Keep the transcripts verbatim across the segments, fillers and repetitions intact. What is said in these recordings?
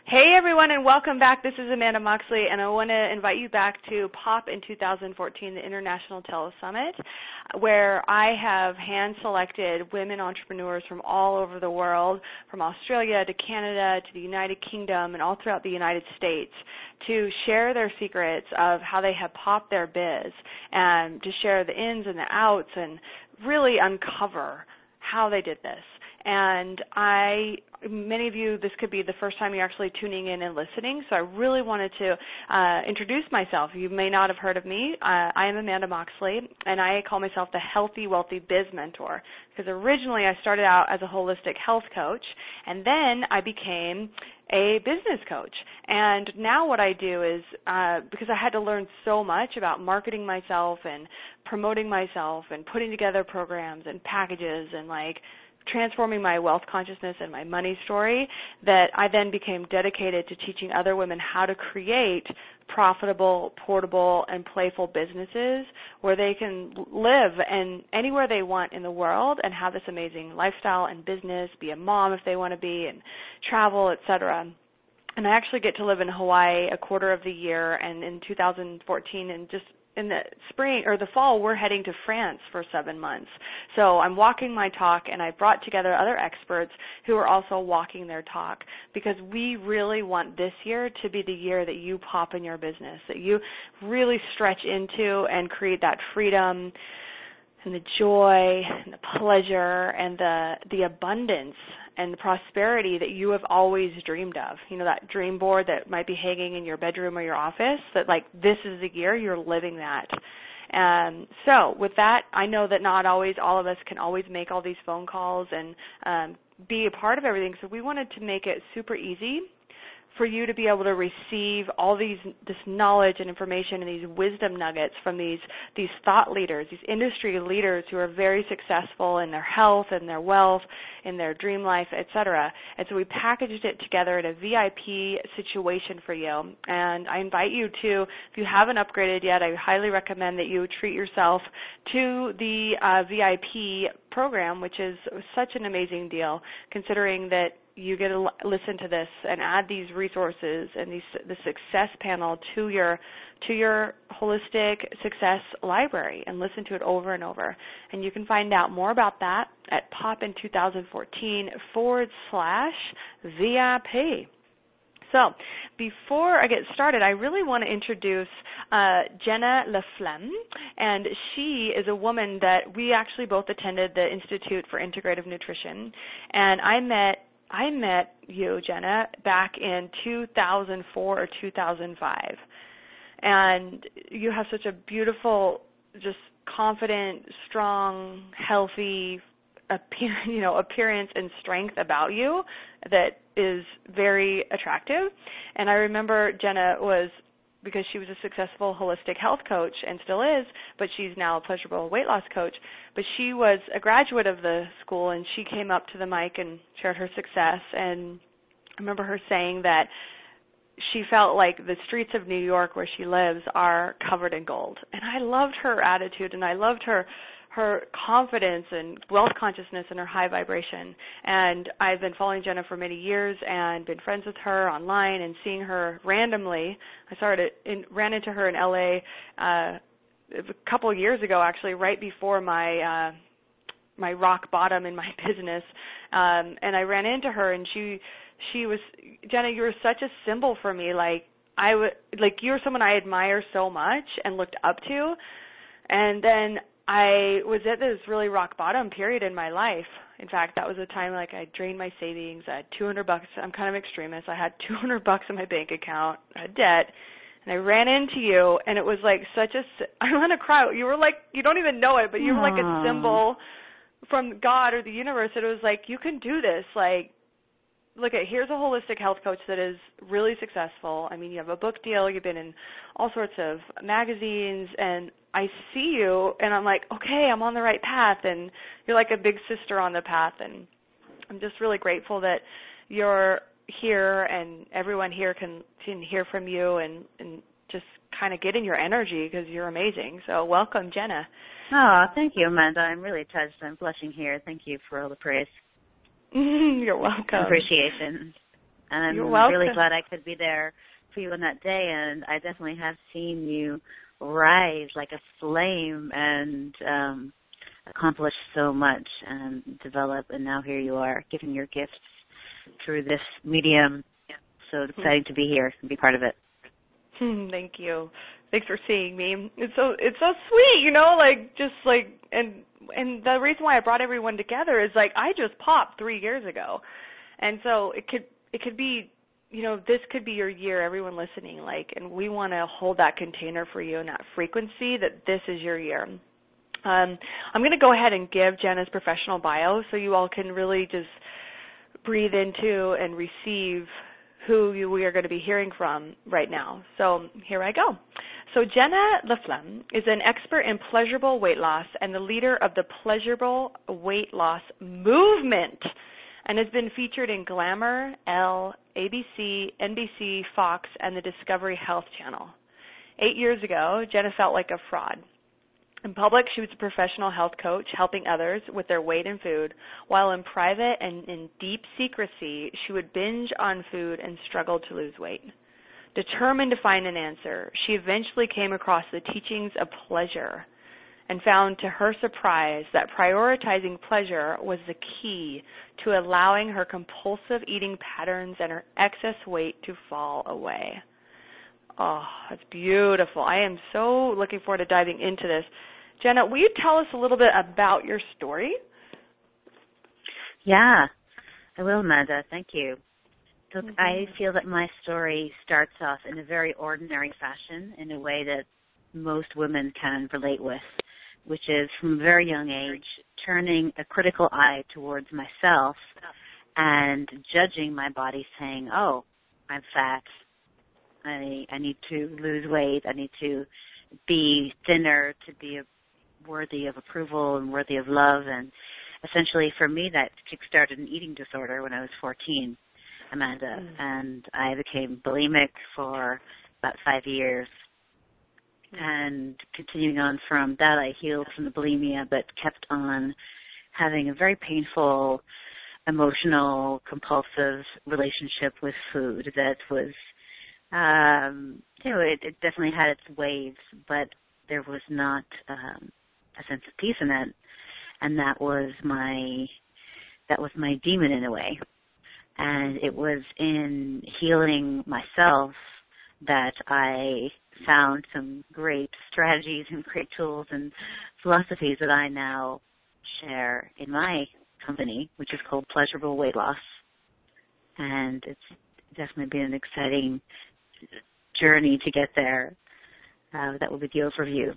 Hey, everyone, and welcome back. This is Amanda Moxley, and I want to invite you back to POP in two thousand fourteen, the International Telesummit, where I have hand-selected women entrepreneurs from all over the world, from Australia to Canada to the United Kingdom and all throughout the United States, to share their secrets of how they have popped their biz and to share the ins and the outs and really uncover how they did this. And I, many of you, this could be the first time you're actually tuning in and listening, so I really wanted to uh, introduce myself. You may not have heard of me. Uh, I am Amanda Moxley, and I call myself the Healthy, Wealthy Biz Mentor, because originally I started out as a holistic health coach, and then I became a business coach. And now what I do is, uh, because I had to learn so much about marketing myself and promoting myself and putting together programs and packages and like transforming my wealth consciousness and my money story, that I then became dedicated to teaching other women how to create profitable, portable, and playful businesses where they can live and anywhere they want in the world and have this amazing lifestyle and business, be a mom if they want to be, and travel, et cetera. And I actually get to live in Hawaii a quarter of the year, and in two thousand fourteen, and just in the spring or the fall, we're heading to France for seven months. So I'm walking my talk, and I brought together other experts who are also walking their talk, because we really want this year to be the year that you pop in your business, that you really stretch into and create that freedom and the joy and the pleasure and the the abundance and the prosperity that you have always dreamed of. You know, that dream board that might be hanging in your bedroom or your office, that like this is the year you're living that. And so with that, I know that not always all of us can always make all these phone calls and um, be a part of everything. So we wanted to make it super easy for you to be able to receive all these this knowledge and information and these wisdom nuggets from these these thought leaders, these industry leaders who are very successful in their health and their wealth, in their dream life, et cetera. And so we packaged it together in a V I P situation for you. And I invite you to, if you haven't upgraded yet, I highly recommend that you treat yourself to the uh, V I P program, which is such an amazing deal, considering that you get to listen to this and add these resources and these, the success panel to your to your holistic success library and listen to it over and over. And you can find out more about that at pop in twenty fourteen forward slash V I P. So before I get started, I really want to introduce uh, Jenna LaFlemme, and she is a woman that we actually both attended the Institute for Integrative Nutrition, and I met I met you, Jenna, back in two thousand four or two thousand five, and you have such a beautiful, just confident, strong, healthy, appear, you know, appearance and strength about you that is very attractive. And I remember Jenna was, because she was a successful holistic health coach and still is, but she's now a pleasurable weight loss coach. But she was a graduate of the school, and she came up to the mic and shared her success. And I remember her saying that she felt like the streets of New York where she lives are covered in gold. And I loved her attitude, and I loved her her confidence and wealth consciousness and her high vibration. And I've been following Jenna for many years and been friends with her online and seeing her randomly. I started in, ran into her in L A uh, a couple of years ago, actually, right before my uh, my rock bottom in my business. Um, and I ran into her, and she she was, Jenna, you were such a symbol for me. Like I would, like you're someone I admire so much and looked up to. And then I was at this really rock bottom period in my life. In fact, that was a time like I drained my savings. I had two hundred bucks. I'm kind of extremist. I had two hundred bucks in my bank account. I had debt. And I ran into you, and it was like such a, I want to cry. You were like, you don't even know it, but you were like a symbol from God or the universe. And it was like, you can do this. Like, look at, here's a holistic health coach that is really successful. I mean, you have a book deal. You've been in all sorts of magazines, and I see you, and I'm like, okay, I'm on the right path, and you're like a big sister on the path, and I'm just really grateful that you're here and everyone here can, can hear from you and, and just kind of get in your energy because you're amazing. So welcome, Jenna. Oh, thank you, Amanda. I'm really touched. I'm blushing here. Thank you for all the praise. You're welcome. Appreciation. And I'm You're welcome. really glad I could be there for you on that day, and I definitely have seen you rise like a flame and um, accomplish so much and develop, and now here you are giving your gifts through this medium. So it's exciting to be here and be part of it. Thank you. Thanks for seeing me. It's so it's so sweet, you know, like just like and and the reason why I brought everyone together is like I just popped three years ago. And so it could it could be, you know, this could be your year, everyone listening, like, and we want to hold that container for you and that frequency that this is your year. Um, I'm going to go ahead and give Jenna's professional bio so you all can really just breathe into and receive who you, we are going to be hearing from right now. So here I go. So Jenna LaFlamme is an expert in pleasurable weight loss and the leader of the pleasurable weight loss movement, and has been featured in Glamour, Elle, A B C, N B C, Fox, and the Discovery Health Channel. Eight years ago, Jenna felt like a fraud. In public, she was a professional health coach helping others with their weight and food, while in private and in deep secrecy, she would binge on food and struggle to lose weight. Determined to find an answer, she eventually came across the teachings of pleasure and found to her surprise that prioritizing pleasure was the key to allowing her compulsive eating patterns and her excess weight to fall away. Oh, that's beautiful. I am so looking forward to diving into this. Jenna, will you tell us a little bit about your story? Yeah, I will, Amanda. Thank you. So Mm-hmm. I feel that my story starts off in a very ordinary fashion, in a way that most women can relate with, which is from a very young age, turning a critical eye towards myself and judging my body, saying, oh, I'm fat. I, I need to lose weight. I need to be thinner to be worthy of approval and worthy of love. And essentially for me, that kickstarted an eating disorder when I was fourteen, Amanda. Mm. And I became bulimic for about five years. Mm. And continuing on from that, I healed from the bulimia, but kept on having a very painful, emotional, compulsive relationship with food that was Um, you know, it, it definitely had its waves, but there was not um, a sense of peace in it, and that was my that was my demon in a way. And it was in healing myself that I found some great strategies and great tools and philosophies that I now share in my company, which is called Pleasurable Weight Loss, and it's definitely been an exciting journey to get there. Uh, that will be the overview.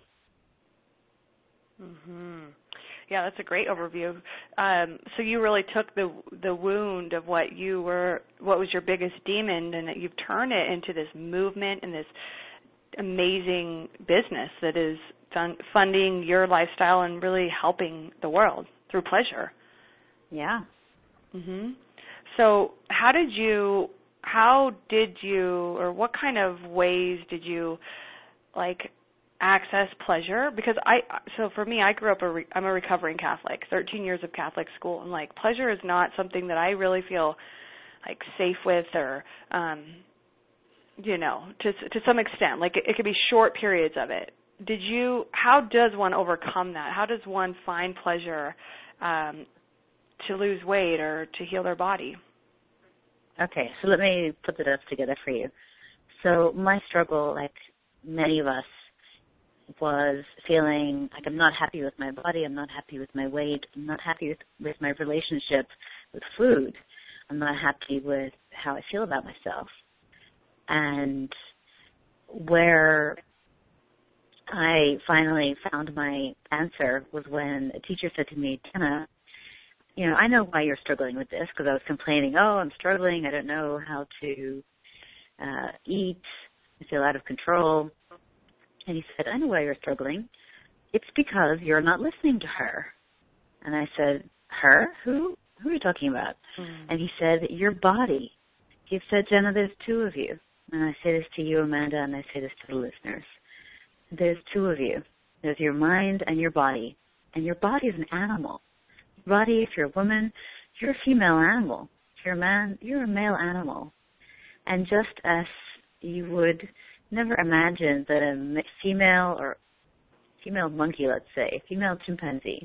Mm-hmm. Yeah, that's a great overview. Um, so you really took the the wound of what you were, what was your biggest demon, and that you've turned it into this movement and this amazing business that is fun, funding your lifestyle and really helping the world through pleasure. Yeah. Mhm. So how did you? How did you, or what kind of ways did you, like, access pleasure? Because I, so for me, I grew up, a re, I'm a recovering Catholic, thirteen years of Catholic school, and, like, pleasure is not something that I really feel, like, safe with or, um, you know, to to some extent. Like, it, it could be short periods of it. Did you, how does one overcome that? How does one find pleasure um, to lose weight or to heal their body? Okay, so let me put it up together for you. So my struggle, like many of us, was feeling like I'm not happy with my body, I'm not happy with my weight, I'm not happy with, with my relationship with food, I'm not happy with how I feel about myself. And where I finally found my answer was when a teacher said to me, Jenna, you know, I know why you're struggling with this, because I was complaining, oh, I'm struggling, I don't know how to uh, eat, I feel out of control. And he said, I know why you're struggling. It's because you're not listening to her. And I said, her? Who? Who are you talking about? Mm. And he said, your body. He said, Jenna, there's two of you. And I say this to you, Amanda, and I say this to the listeners. There's two of you. There's your mind and your body. And your body is an animal. Body, if you're a woman, you're a female animal. If you're a man, you're a male animal. And just as you would never imagine that a female or female monkey, let's say, female chimpanzee,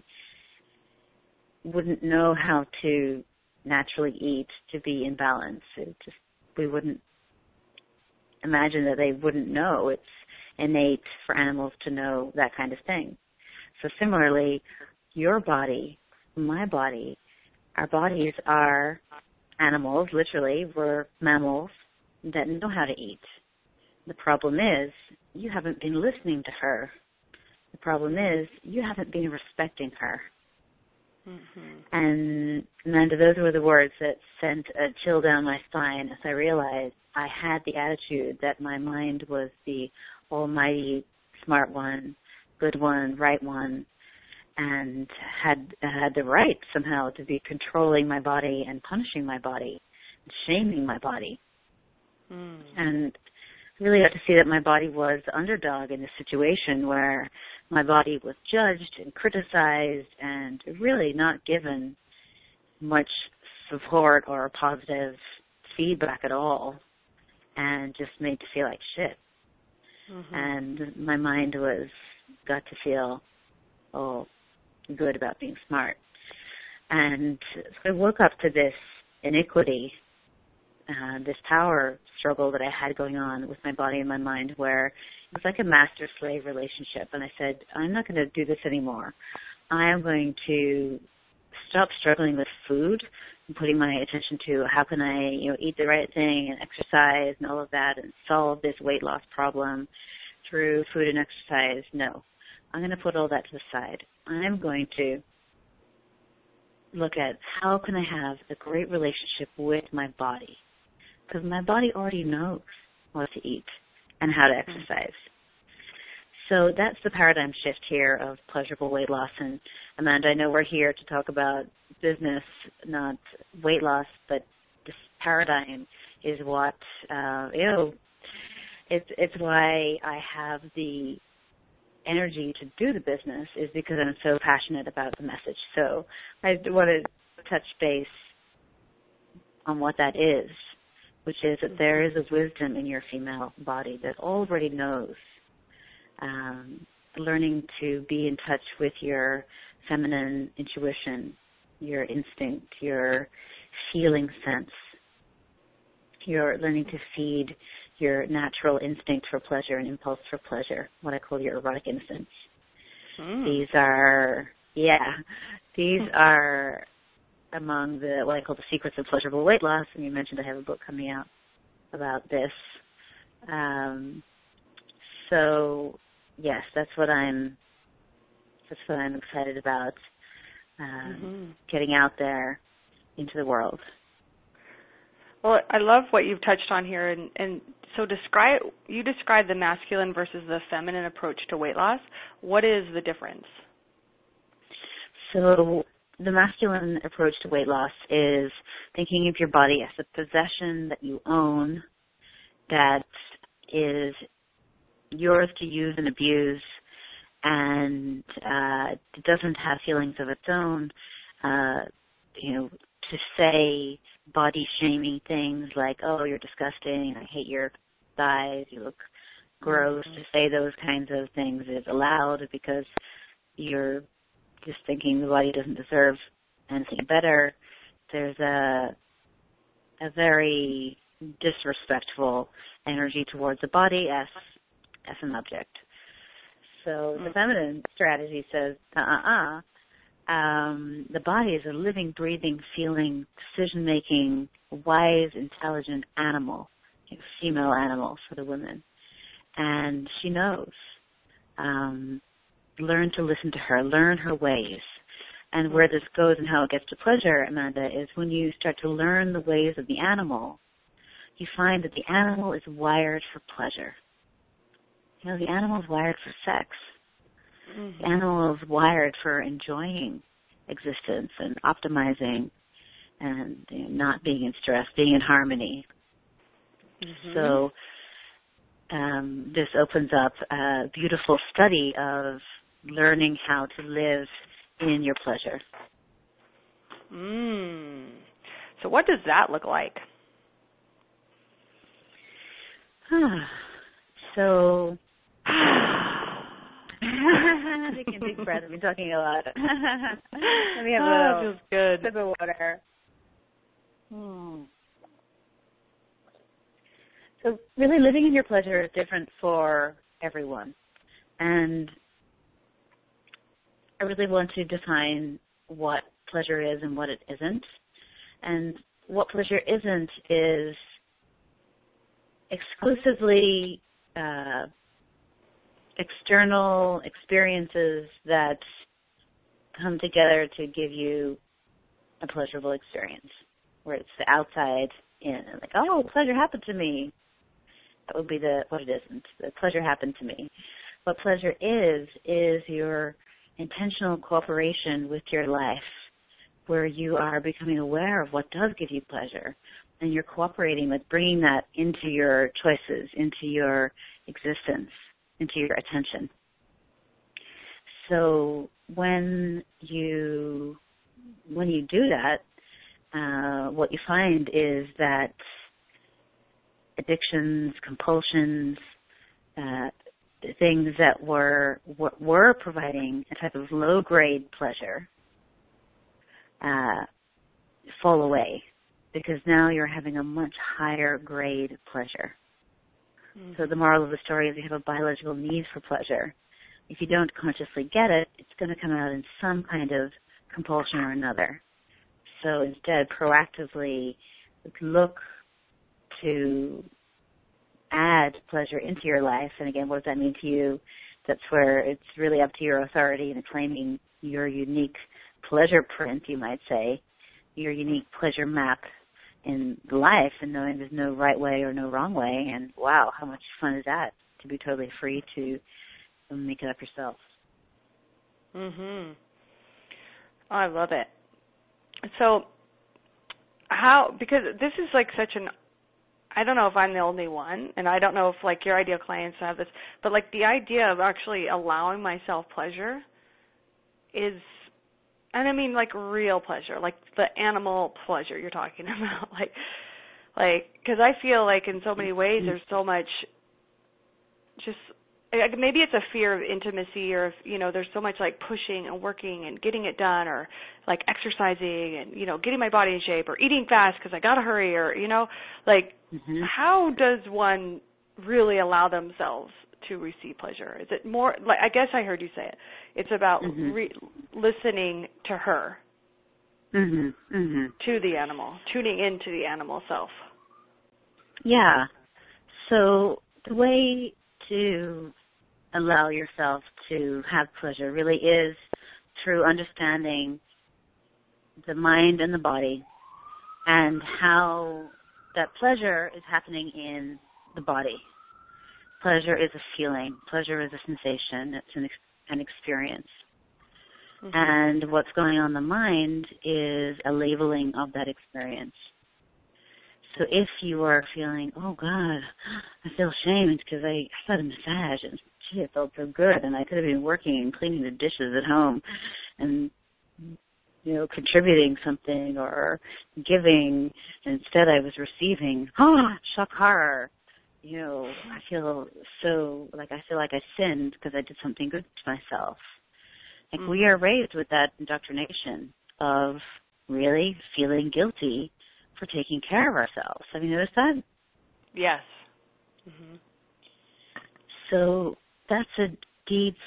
wouldn't know how to naturally eat to be in balance. It just, we wouldn't imagine that they wouldn't know. It's innate for animals to know that kind of thing. So similarly, your body, my body, our bodies are animals, literally. We're mammals that know how to eat. The problem is you haven't been listening to her. The problem is you haven't been respecting her. Mm-hmm. And Amanda, those were the words that sent a chill down my spine as I realized I had the attitude that my mind was the almighty, smart one, good one, right one, and had had the right somehow to be controlling my body and punishing my body, and shaming my body. Mm. And really got to see that my body was the underdog in this situation where my body was judged and criticized and really not given much support or positive feedback at all, and just made to feel like shit. Mm-hmm. And my mind was got to feel, oh, good about being smart. And so I woke up to this iniquity, uh, this power struggle that I had going on with my body and my mind, where it was like a master-slave relationship. And I said, I'm not going to do this anymore. I am going to stop struggling with food and putting my attention to how can I, you know, eat the right thing and exercise and all of that and solve this weight loss problem through food and exercise. No, I'm going to put all that to the side. I'm going to look at how can I have a great relationship with my body, because my body already knows what to eat and how to exercise. So that's the paradigm shift here of pleasurable weight loss. And Amanda, I know we're here to talk about business, not weight loss, but this paradigm is what, uh, you know, it's, it's why I have the energy to do the business, is because I'm so passionate about the message. So I want to touch base on what that is, which is that there is a wisdom in your female body that already knows. Um, learning to be in touch with your feminine intuition, your instinct, your feeling sense. You're learning to feed your natural instinct for pleasure and impulse for pleasure, what I call your erotic innocence. Mm. These are, yeah, these are among the, what I call the secrets of pleasurable weight loss. And you mentioned I have a book coming out about this. Um, so, yes, that's what I'm, that's what I'm excited about, um, mm-hmm. getting out there into the world. Well, I love what you've touched on here, and, and so describe you describe the masculine versus the feminine approach to weight loss. What is the difference? So the masculine approach to weight loss is thinking of your body as a possession that you own, that is yours to use and abuse, and uh, it doesn't have feelings of its own. Uh, you know, to say body-shaming things like, oh, you're disgusting, I hate your thighs, you look gross, mm-hmm. to say those kinds of things is allowed because you're just thinking the body doesn't deserve anything better. There's a a very disrespectful energy towards the body as as an object. So mm-hmm. the feminine strategy says, uh-uh-uh, Um, the body is a living, breathing, feeling, decision-making, wise, intelligent animal, a female animal for the women. And she knows. Um, learn to listen to her, learn her ways. And where this goes and how it gets to pleasure, Amanda, is when you start to learn the ways of the animal, you find that the animal is wired for pleasure. You know, the animal is wired for sex. Mm-hmm. The animal is wired for enjoying existence and optimizing and, you know, not being in stress, being in harmony. Mm-hmm. So um, this opens up a beautiful study of learning how to live in your pleasure. Mm. So what does that look like? So, taking a deep breath. I've been talking a lot. Let me have a oh, little feels good. sip of water. Hmm. So really living in your pleasure is different for everyone. And I really want to define what pleasure is and what it isn't. And what pleasure isn't is exclusively uh, external experiences that come together to give you a pleasurable experience, where it's the outside in, like, oh, pleasure happened to me. That would be the what it isn't. The pleasure happened to me. What pleasure is, is your intentional cooperation with your life, where you are becoming aware of what does give you pleasure, and you're cooperating with bringing that into your choices, into your existence, into your attention. So when you when you do that, uh, what you find is that addictions, compulsions, uh, things that were were providing a type of low-grade pleasure uh, fall away, because now you're having a much higher grade pleasure. Mm-hmm. So the moral of the story is you have a biological need for pleasure. If you don't consciously get it, it's going to come out in some kind of compulsion or another. So instead, proactively look to add pleasure into your life. And again, what does that mean to you? That's where it's really up to your authority and claiming your unique pleasure print, you might say, your unique pleasure map in life, and knowing there's no right way or no wrong way. And wow, how much fun is that, to be totally free to make it up yourself. Mhm. Oh, I love it. So how, because this is like such an, I don't know if I'm the only one, and I don't know if like your ideal clients have this, but like the idea of actually allowing myself pleasure is, and I mean like real pleasure, like the animal pleasure you're talking about, like, like, because I feel like in so many ways there's so much just, maybe it's a fear of intimacy, or if, you know, there's so much like pushing and working and getting it done, or like exercising and, you know, getting my body in shape, or eating fast because I got to hurry, or, you know, like mm-hmm. how does one really allow themselves to receive pleasure? Is it more, like, I guess I heard you say it, it's about mm-hmm. re- listening to her, mm-hmm. Mm-hmm. to the animal, tuning into the animal self. Yeah. So the way to allow yourself to have pleasure really is through understanding the mind and the body, and how that pleasure is happening in the body. Pleasure is a feeling. Pleasure is a sensation. It's an, ex- an experience. Mm-hmm. And what's going on in the mind is a labeling of that experience. So if you are feeling, oh, God, I feel ashamed because I, I got a massage and, gee, it felt so good, and I could have been working and cleaning the dishes at home and, you know, contributing something or giving, and instead I was receiving, oh, shock horror. You know, I feel so, like I feel like I sinned because I did something good to myself. Like mm-hmm. we are raised with that indoctrination of really feeling guilty for taking care of ourselves. Have you noticed that? Yes. Mm-hmm. So that's a deep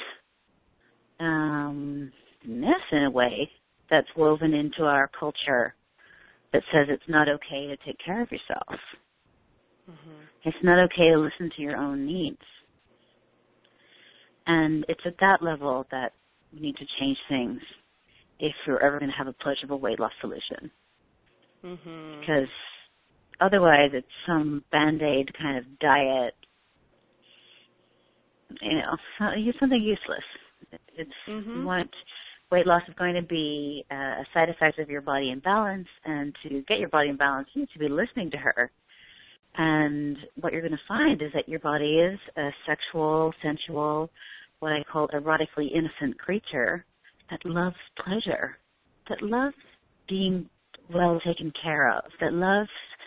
um, myth, in a way, that's woven into our culture that says it's not okay to take care of yourself. Mm-hmm. It's not okay to listen to your own needs. And it's at that level that we need to change things if we're ever going to have a pleasurable weight loss solution. Mm-hmm. Because otherwise it's some Band-Aid kind of diet, you know, something useless. It's mm-hmm. what weight loss is going to be a side effect of your body imbalance, and to get your body in balance, you need to be listening to her. And what you're going to find is that your body is a sexual, sensual, what I call erotically innocent creature that loves pleasure, that loves being well taken care of, that loves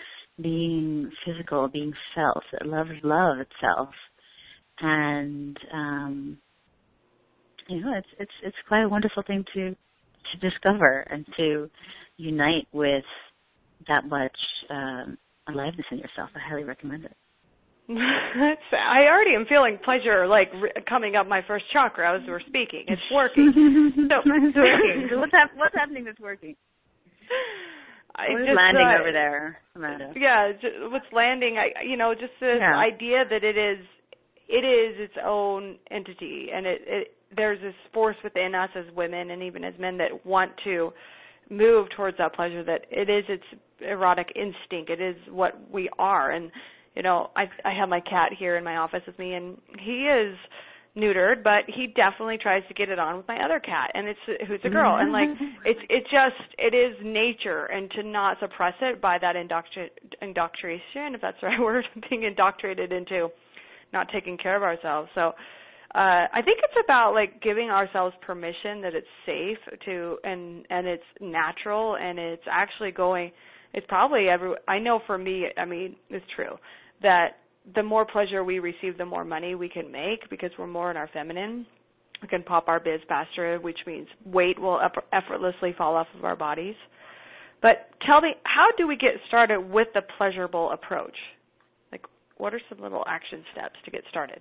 being physical, being felt. Love is love itself. And, um, you know, it's, it's, it's quite a wonderful thing to, to discover and to unite with that much, um, aliveness in yourself. I highly recommend it. I already am feeling pleasure, like r- coming up my first chakra as we're speaking. It's working. So, it's working. So what's, hap- what's happening that's working? What's landing uh, over there, Amanda? Yeah, just, what's landing? I, you know, just this yeah. idea that it is, it is its own entity, and it, it there's this force within us as women and even as men that want to move towards that pleasure. That it is its erotic instinct. It is what we are, and you know, I I have my cat here in my office with me, and he is neutered, but he definitely tries to get it on with my other cat, and it's who's a girl, and like it's it just it is nature, and to not suppress it by that indoctri- indoctrination, if that's the right word, being indoctrinated into not taking care of ourselves. So uh, I think it's about like giving ourselves permission that it's safe to and and it's natural, and it's actually going. It's probably every. I know for me, I mean, it's true that the more pleasure we receive, the more money we can make because we're more in our feminine. We can pop our biz faster, which means weight will effortlessly fall off of our bodies. But tell me, how do we get started with the pleasurable approach? Like, what are some little action steps to get started?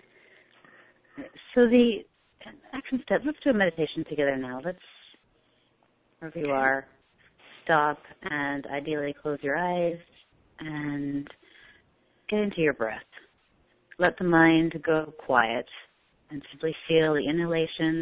So the action steps, let's do a meditation together now. Let's, wherever you are, stop and ideally close your eyes and get into your breath. Let the mind go quiet and simply feel the inhalation,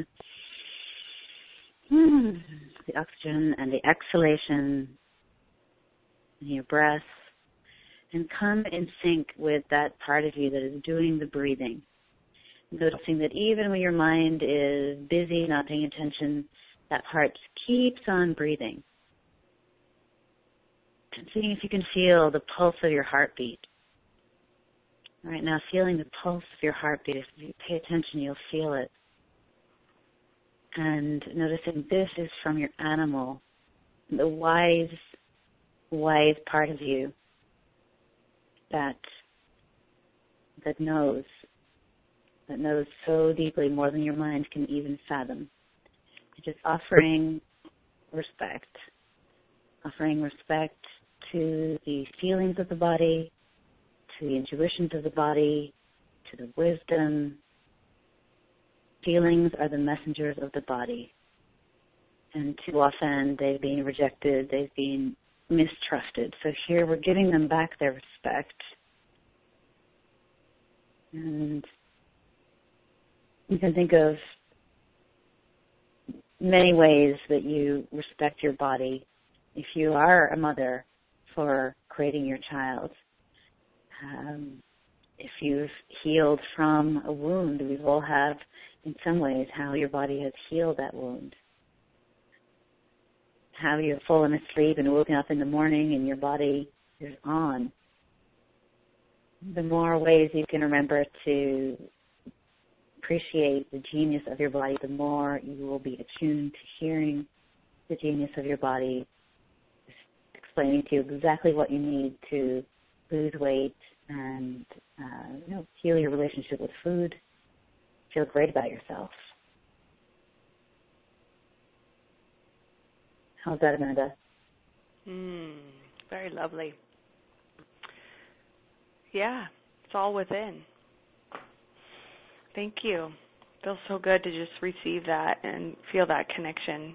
the oxygen, and the exhalation in your breath, and come in sync with that part of you that is doing the breathing. Noticing that even when your mind is busy, not paying attention, that part keeps on breathing. And seeing if you can feel the pulse of your heartbeat. Right now, feeling the pulse of your heartbeat. If you pay attention, you'll feel it. And noticing this is from your animal, the wise, wise part of you that that knows, that knows so deeply more than your mind can even fathom. Just offering respect, offering respect to the feelings of the body, to the intuitions of the body, to the wisdom. Feelings are the messengers of the body. And too often they've been rejected, they've been mistrusted. So here we're giving them back their respect. And you can think of many ways that you respect your body. If you are a mother, for creating your child. Um, if you've healed from a wound, we all have, in some ways, how your body has healed that wound. How you've fallen asleep and woken up in the morning and your body is on. The more ways you can remember to appreciate the genius of your body, the more you will be attuned to hearing the genius of your body, explaining to you exactly what you need to lose weight and uh, you know, heal your relationship with food, feel great about yourself. How's that, Amanda? Mm, very lovely. Yeah, it's all within. Thank you. It feels so good to just receive that and feel that connection.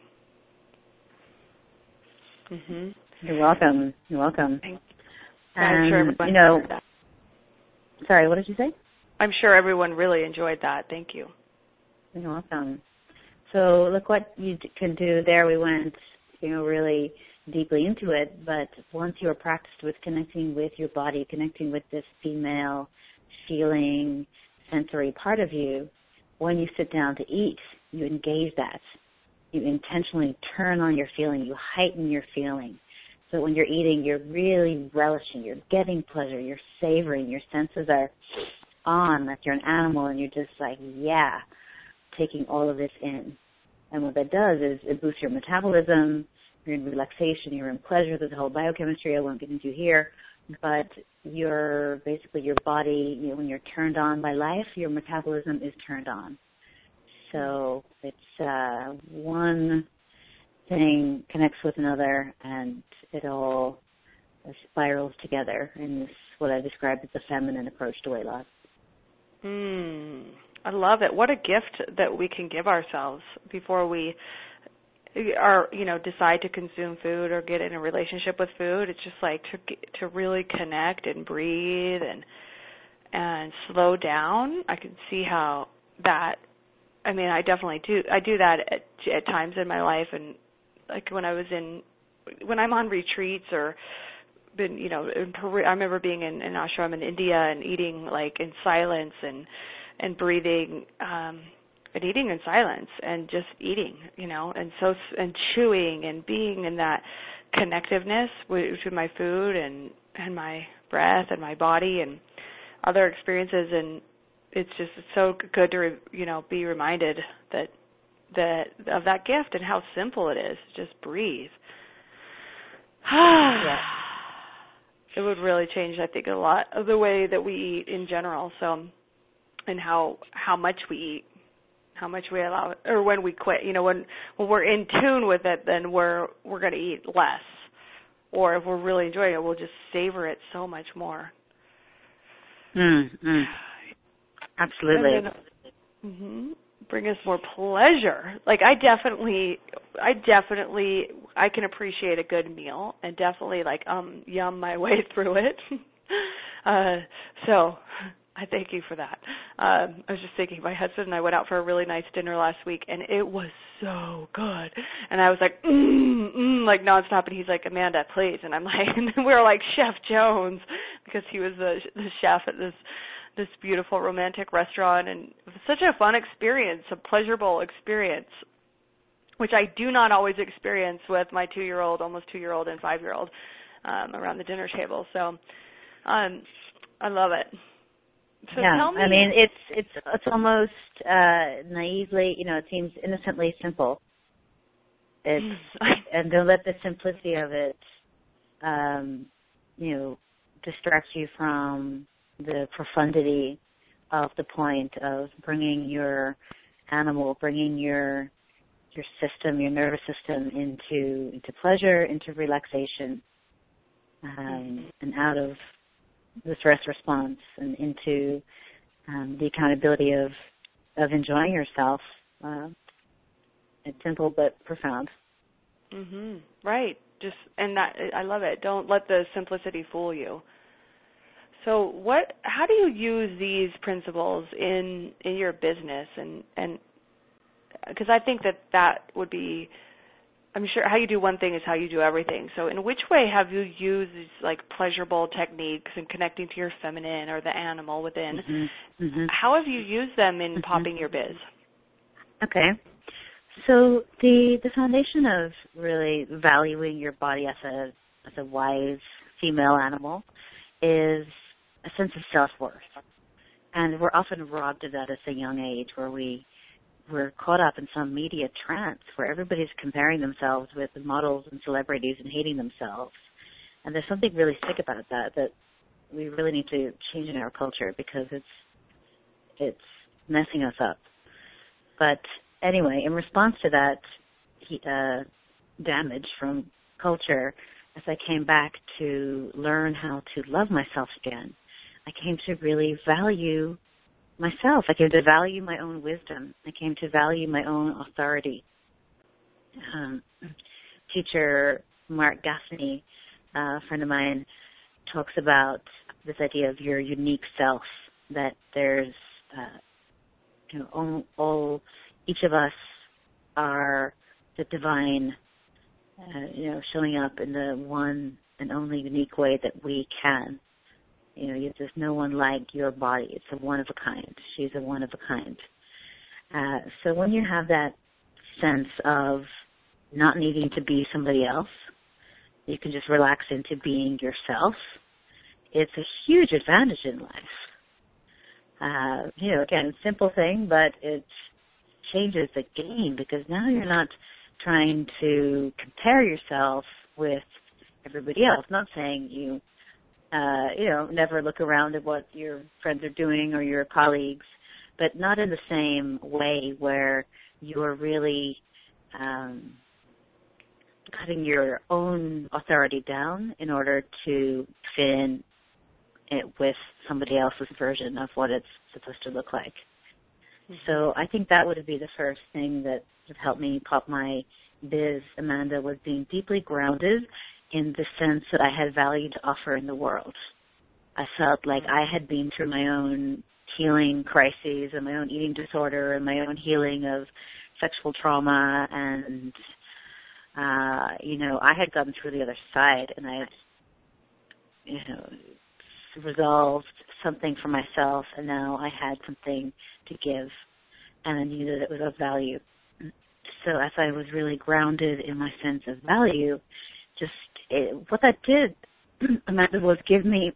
Mm-hmm. You're welcome. You're welcome. Thank you. And, I'm sure everyone you know, enjoyed that. Sorry, what did you say? I'm sure everyone really enjoyed that. Thank you. You're welcome. So look what you can do there. We went, you know, really deeply into it, but once you are practiced with connecting with your body, connecting with this female feeling, sensory part of you, when you sit down to eat, you engage that. You intentionally turn on your feeling. You heighten your feeling. So when you're eating, you're really relishing. You're getting pleasure. You're savoring. Your senses are on, like you're an animal, and you're just like, yeah, taking all of this in. And what that does is it boosts your metabolism. You're in relaxation. You're in pleasure. There's a whole biochemistry I won't get into here. but your basically your body, you know, when you're turned on by life, your metabolism is turned on. So it's uh, one thing connects with another, and it all spirals together in this what I described as the feminine approach to weight loss. Mm, I love it. What a gift that we can give ourselves before we are, you know, decide to consume food or get in a relationship with food. It's just like to to really connect and breathe and and slow down. I can see how that. I mean, I definitely do. I do that at, at times in my life, and like when I was in, when I'm on retreats or been, you know, in Peru, I remember being in an ashram in India and eating like in silence and and breathing. Um, and eating in silence and just eating, you know, and so and chewing and being in that connectiveness with, with my food and and my breath and my body and other experiences, and it's just so good to, you know, be reminded that that of that gift and how simple it is. Just breathe. Yeah. It would really change, I think, a lot of the way that we eat in general. So, and how how much we eat. How much we allow it, or when we quit. You know, when when we're in tune with it, then we're we're going to eat less. Or if we're really enjoying it, we'll just savor it so much more. Mm, mm. Absolutely. And then, mm-hmm, bring us more pleasure. Like I definitely, I definitely, I can appreciate a good meal and definitely like um yum my way through it. uh, so. I thank you for that. Um, I was just thinking, my husband and I went out for a really nice dinner last week, and it was so good. And I was like, mm, mm, like nonstop. And he's like, Amanda, please. And I'm like, and then we were like Chef Jones, because he was the, the chef at this this beautiful romantic restaurant, and it was such a fun experience, a pleasurable experience, which I do not always experience with my two-year-old, almost two-year-old, and five-year-old um, around the dinner table. So um, I love it. So yeah, tell me. I mean, it's it's it's almost uh, naively, you know, it seems innocently simple. It's and don't let the simplicity of it, um, you know, distract you from the profundity of the point of bringing your animal, bringing your your system, your nervous system into into pleasure, into relaxation, um, and out of the stress response and into um, the accountability of of enjoying yourself. Uh, it's simple but profound. Mhm. Right. Just and that I love it. Don't let the simplicity fool you. So, what? How do you use these principles in in your business? And and because I think that that would be. I'm sure how you do one thing is how you do everything. So in which way have you used these like pleasurable techniques and connecting to your feminine or the animal within? Mm-hmm. Mm-hmm. How have you used them in mm-hmm. popping your biz? Okay. So the the foundation of really valuing your body as a as a wise female animal is a sense of self-worth. And we're often robbed of that at a young age where we we're caught up in some media trance where everybody's comparing themselves with the models and celebrities and hating themselves. And there's something really sick about that that we really need to change in our culture because it's it's messing us up. But anyway, in response to that uh, damage from culture, as I came back to learn how to love myself again, I came to really value myself. I came to value my own wisdom. I came to value my own authority. Um, teacher Mark Gaffney, uh, a friend of mine, talks about this idea of your unique self, that there's, uh, you know, all, all, each of us are the divine, uh, you know, showing up in the one and only unique way that we can. You know, there's no one like your body. It's a one of a kind. She's a one of a kind. Uh, so when you have that sense of not needing to be somebody else, you can just relax into being yourself. It's a huge advantage in life. Uh, you know, again, simple thing, but it changes the game because now you're not trying to compare yourself with everybody else. Not saying you uh, you know, never look around at what your friends are doing or your colleagues, but not in the same way where you're really um, cutting your own authority down in order to fit in it with somebody else's version of what it's supposed to look like. Mm-hmm. So I think that would be the first thing that would help me pop my biz, Amanda, was being deeply grounded in the sense that I had value to offer in the world. I felt like I had been through my own healing crises and my own eating disorder and my own healing of sexual trauma, and, uh, you know, I had gotten through the other side, and I had, you know, resolved something for myself, and now I had something to give, and I knew that it was of value. So as I was really grounded in my sense of value, just it, what that did, Amanda, was give me,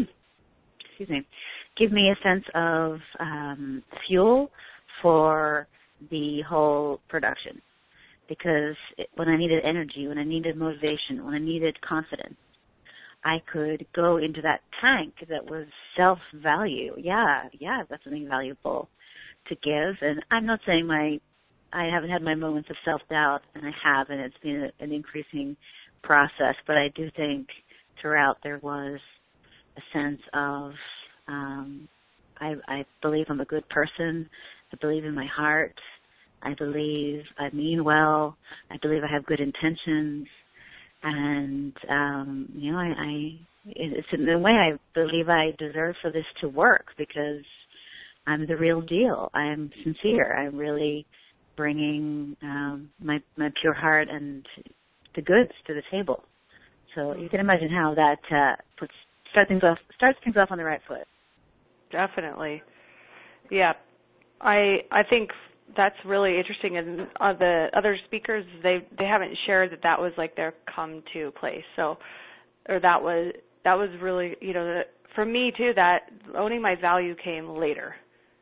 excuse me, give me a sense of um, fuel for the whole production. Because it, when I needed energy, when I needed motivation, when I needed confidence, I could go into that tank that was self-value. Yeah, yeah, I've got something valuable to give. And I'm not saying my, I haven't had my moments of self-doubt, and I have, and it's been a, an increasing process. But I do think throughout there was a sense of, um, I, I believe I'm a good person. I believe in my heart. I believe I mean well. I believe I have good intentions. And, um, you know, I, I, it's in a way I believe I deserve for this to work because I'm the real deal. I'm sincere. I'm really bringing um, my, my pure heart and the goods to the table. So you can imagine how that uh, puts start things off, starts things off on the right foot. Definitely. Yeah. I I think that's really interesting, and uh, the other speakers, they they haven't shared that that was like their come to place. So, or that was that was really, you know, the, for me too, that owning my value came later.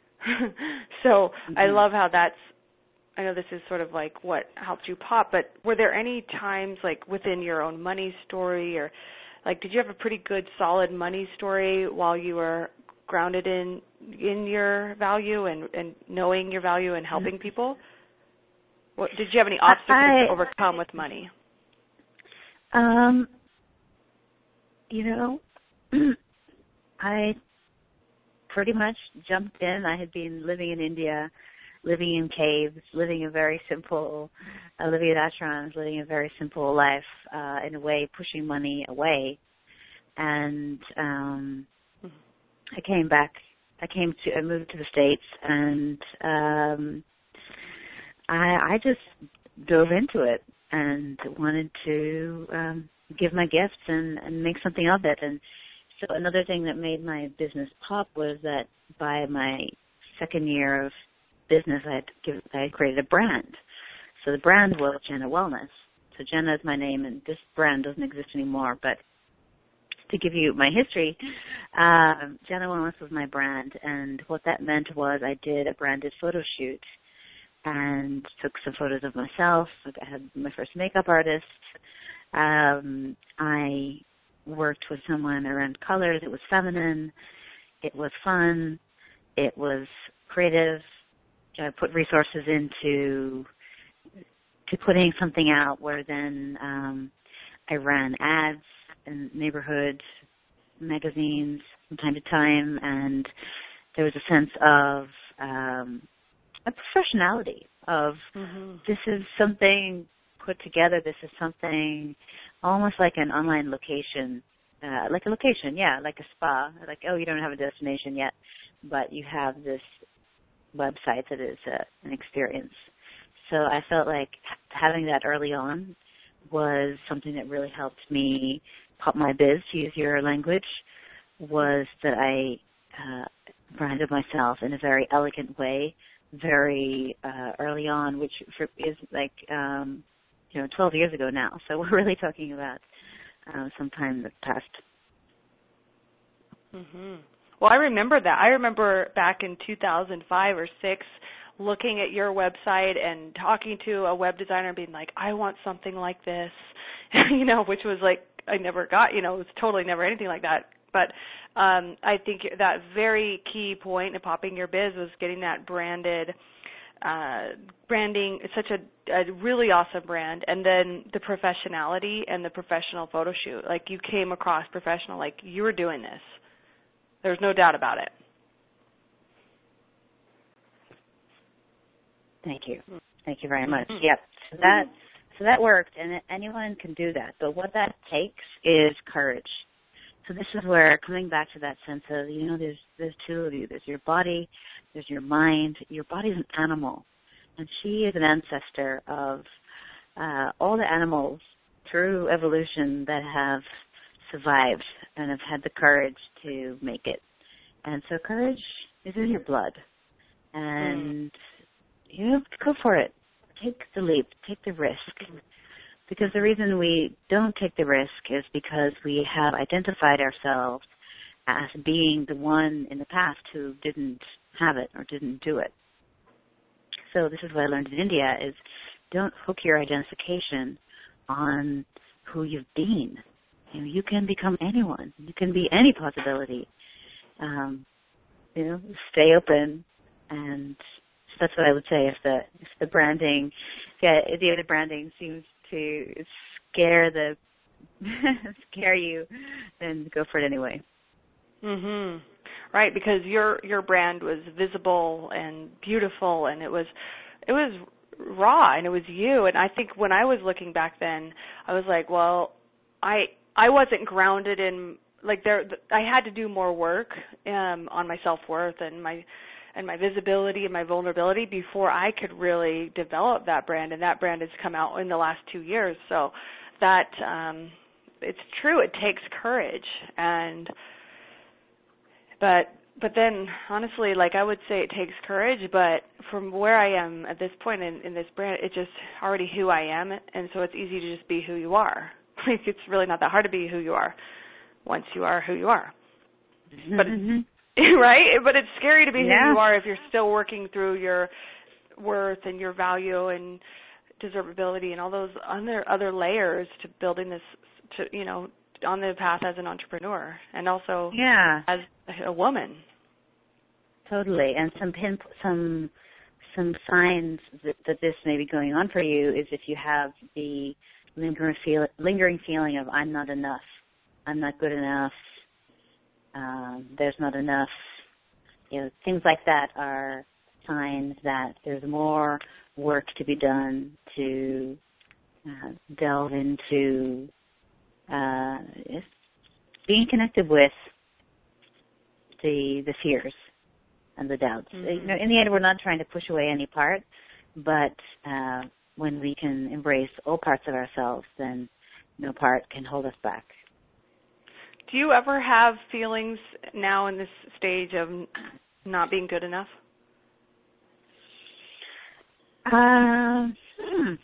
so mm-hmm. I love how that's, I know this is sort of like what helped you pop, but were there any times like within your own money story, or like did you have a pretty good solid money story while you were grounded in in your value and, and knowing your value and helping people? What, did you have any obstacles I, to overcome with money? Um, you know, I pretty much jumped in. I had been living in India, living in caves, living a very simple, Olivia Datron, living a very simple life, uh, in a way pushing money away. And um, I came back. I came to. I moved to the States, and um, I, I just dove into it and wanted to um, give my gifts and, and make something of it. And so another thing that made my business pop was that by my second year of business, I had, give, I had created a brand. So the brand was Jenna Wellness. So Jenna is my name, and this brand doesn't exist anymore, but to give you my history, um, Jenna Wellness was my brand, and what that meant was I did a branded photo shoot and took some photos of myself. I had my first makeup artist. Um, I worked with someone around colors. It was feminine. It was fun. It was creative. I put resources into to putting something out where then um, I ran ads in neighborhood magazines from time to time, and there was a sense of um, a professionality of mm-hmm. this is something put together, this is something almost like an online location, uh, like a location, yeah, like a spa, like, oh, you don't have a destination yet, but you have this website that is uh, an experience. So I felt like having that early on was something that really helped me pop my biz, to use your language, was that I uh, branded myself in a very elegant way, very uh, early on, which for, is like, um, you know, twelve years ago now. So we're really talking about uh, some time that passed. Mm-hmm. Well, I remember that. I remember back in two thousand five or six looking at your website and talking to a web designer and being like, I want something like this, you know, which was like, I never got, you know, it was totally never anything like that But um, I think that very key point in popping your biz was getting that branded uh, branding. It's such a, a really awesome brand, and then the professionality and the professional photo shoot. Like you came across professional, like you were doing this. There's no doubt about it. Thank you. Thank you very much. Yep. So that so that worked, and anyone can do that. But what that takes is courage. So this is where, coming back to that sense of, you know, there's there's two of you. There's your body, there's your mind. Your body's an animal, and she is an ancestor of uh, all the animals through evolution that have survived and have had the courage to make it. And so courage is in your blood. And, mm. you know, go for it. Take the leap. Take the risk. Because the reason we don't take the risk is because we have identified ourselves as being the one in the past who didn't have it or didn't do it. So this is what I learned in India is don't hook your identification on who you've been. You know, you can become anyone. You can be any possibility. Um, you know, stay open, and so that's what I would say. If the if the branding, yeah, the other branding seems to scare the scare you, then go for it anyway. Mhm. Right, because your your brand was visible and beautiful, and it was it was raw, and it was you. And I think when I was looking back then, I was like, well, I I wasn't grounded in like there. I had to do more work um, on my self-worth and my and my visibility and my vulnerability before I could really develop that brand. And that brand has come out in the last two years. So that um, it's true. It takes courage, and but but then honestly, like I would say, it takes courage. But from where I am at this point in, in this brand, it's just already who I am, and so it's easy to just be who you are. Like it's really not that hard to be who you are once you are who you are. But mm-hmm. right? But it's scary to be yeah. who you are if you're still working through your worth and your value and deservability and all those other other layers to building this, to you know, on the path as an entrepreneur and also yeah. as a woman. Totally. And some pin, some some signs that, that this may be going on for you is if you have the lingering feel, lingering feeling of I'm not enough, I'm not good enough, um, there's not enough, you know, things like that are signs that there's more work to be done to uh, delve into uh, being connected with the the fears and the doubts. Mm-hmm. You know, in the end, we're not trying to push away any part, but uh, when we can embrace all parts of ourselves, then no part can hold us back. Do you ever have feelings now in this stage of not being good enough? Uh, hmm.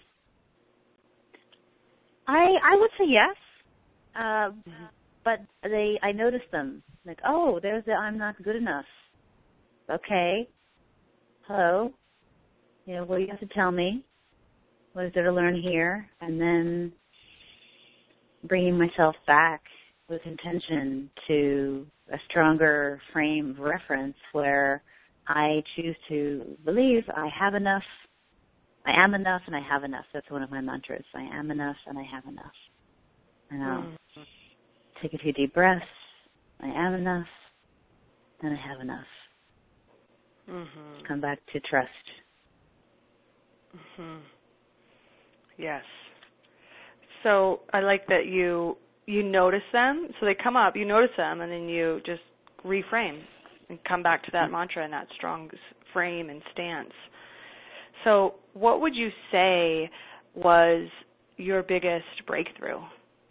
I I would say yes, uh, mm-hmm. but they I notice them like, oh, there's the I'm not good enough. Okay, hello, you know, what do you have to tell me? What is there to learn here? And then bringing myself back with intention to a stronger frame of reference where I choose to believe I have enough, I am enough, and I have enough. That's one of my mantras. I am enough, and I have enough. And I'll mm-hmm. take a few deep breaths. I am enough, and I have enough. Mm-hmm. Come back to trust. Mm-hmm. Yes. So I like that you you notice them. So they come up, you notice them, and then you just reframe and come back to that mm-hmm. mantra and that strong frame and stance. So what would you say was your biggest breakthrough?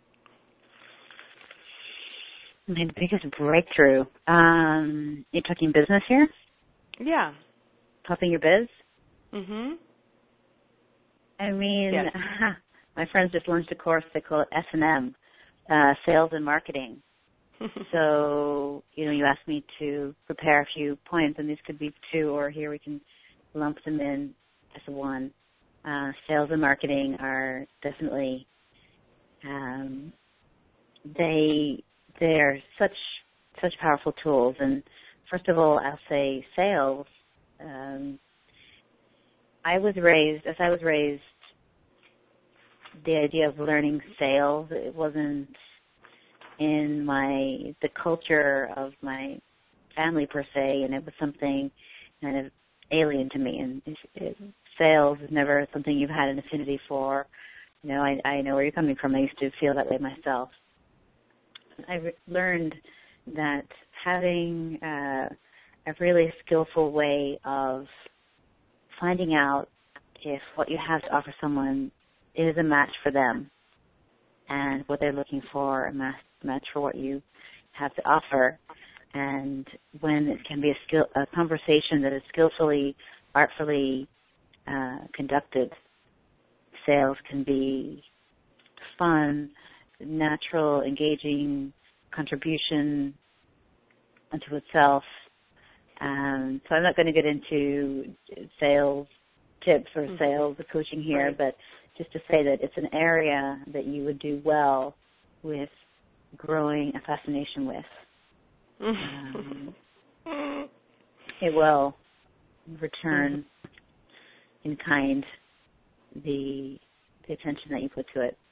My biggest breakthrough? Um, you're talking business here? Yeah. Popping your biz? Mm-hmm. I mean, yes. my friends just launched a course. They call it S and M, uh, Sales and Marketing. So, you know, you asked me to prepare a few points, and these could be two, or here we can lump them in as one. Uh, sales and marketing are definitely, um, they, they're such such powerful tools. And first of all, I'll say sales. Um, I was raised, as I was raised, the idea of learning sales, it wasn't in my, the culture of my family per se, and it was something kind of alien to me. And it, it, sales is never something you've had an affinity for. You know, I, I know where you're coming from. I used to feel that way myself. I re- learned that having uh, a really skillful way of finding out if what you have to offer someone is a match for them and what they're looking for, a match, match for what you have to offer. And when it can be a, skill, a conversation that is skillfully, artfully uh, conducted, sales can be fun, natural, engaging contribution unto itself. Um, so I'm not going to get into sales tips or mm-hmm. sales coaching here, right. but just to say that it's an area that you would do well with growing a fascination with. Um, it will return mm-hmm. in kind the, the attention that you put to it.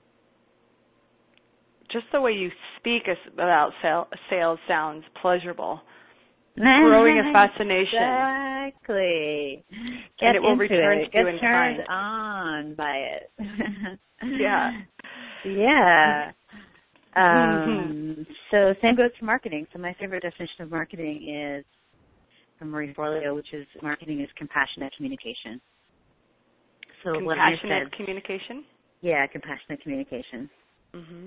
Just the way you speak about sales sounds pleasurable. Growing a fascination. Exactly. Get and it will into return it. to you Get in turned kind. on by it. yeah. Yeah. Um, so same goes for marketing. So my favorite definition of marketing is from Marie Forleo, which is marketing is compassionate communication. So compassionate what I said, communication? Yeah, compassionate communication. Mm-hmm.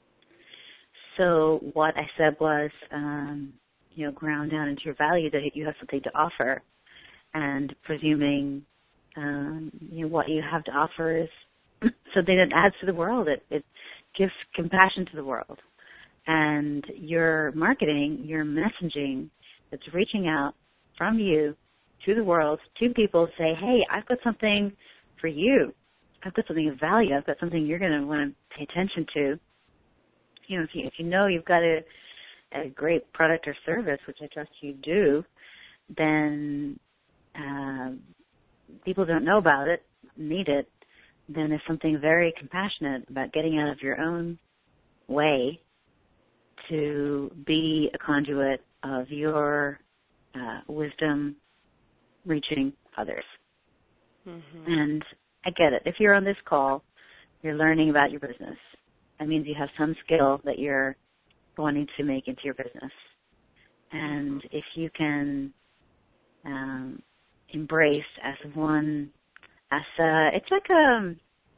So what I said was, um, you know, ground down into your value that you have something to offer, and presuming, um, you know, what you have to offer is something that adds to the world. It, it gives compassion to the world. And your marketing, your messaging that's reaching out from you to the world, to people, say, hey, I've got something for you. I've got something of value. I've got something you're going to want to pay attention to. You know, if you, if you know you've got a, a great product or service, which I trust you do, then um, people don't know about it, need it, then there's something very compassionate about getting out of your own way to be a conduit of your uh, wisdom reaching others. Mm-hmm. And I get it. If you're on this call, you're learning about your business. That means you have some skill that you're wanting to make into your business. And if you can um, embrace as one, as a, it's like a,